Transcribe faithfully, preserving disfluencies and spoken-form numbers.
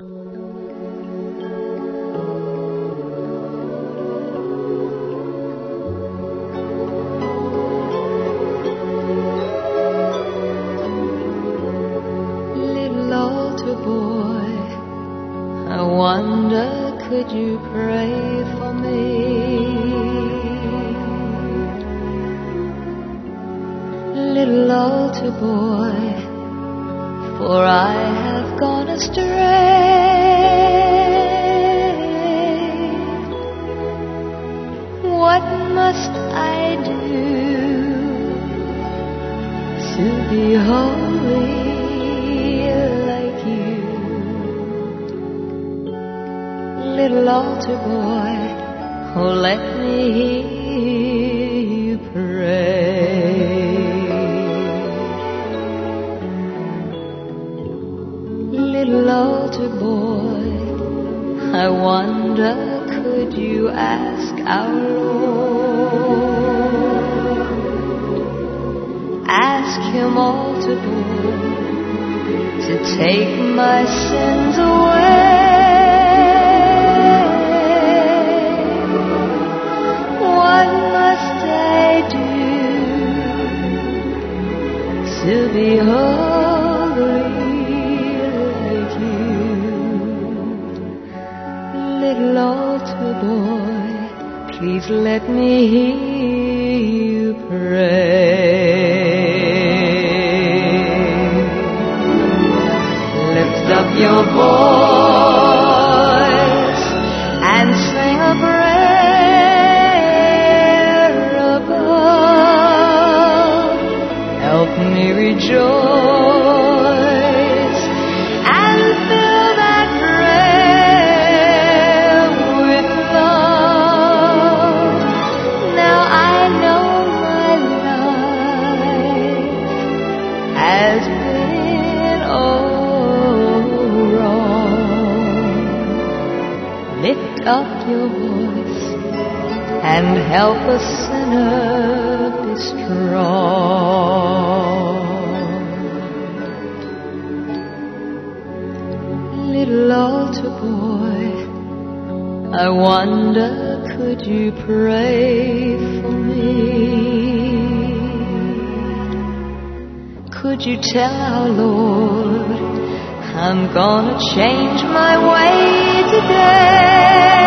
Little altar boy, I wonder, could you pray for me? Little altar boy, for I have gone astray. What must I do to be holy like you? Little altar boy, oh, let me hear you pray. Little altar boy, I wonder, could you ask our Lord? Ask him, altar boy, to take my sins away. What must I do to be holy? Little altar boy, please let me hear you pray. Lift up your voice and sing a prayer above. Help me rejoice and fill that prayer with love. Now I know my life has been all wrong. Lift up your voice and help a sinner be strong. Little altar boy, I wonder, could you pray for me? Could you tell our Lord I'm gonna change my way today?